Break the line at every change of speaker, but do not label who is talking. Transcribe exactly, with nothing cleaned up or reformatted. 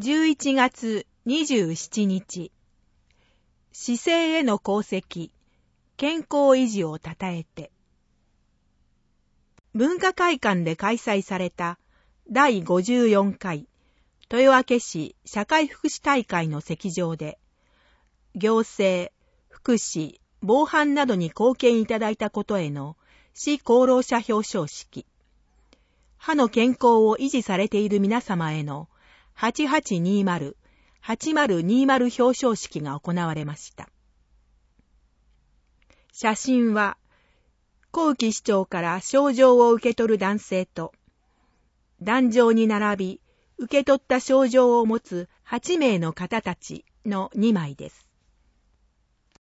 じゅういちがつにじゅうしちにち、姿勢への功績、健康維持をたたえて。文化会館で開催されただいごじゅうよんかい豊明市社会福祉大会の席上で、行政、福祉、防犯などに貢献いただいたことへの市功労者表彰式、歯の健康を維持されている皆様へのはちはちにーまる、はちまるにーまる表彰式が行われました。写真は、後期市長から賞状を受け取る男性と、壇上に並び、受け取った賞状を持つはちめいの方たちのにまいです。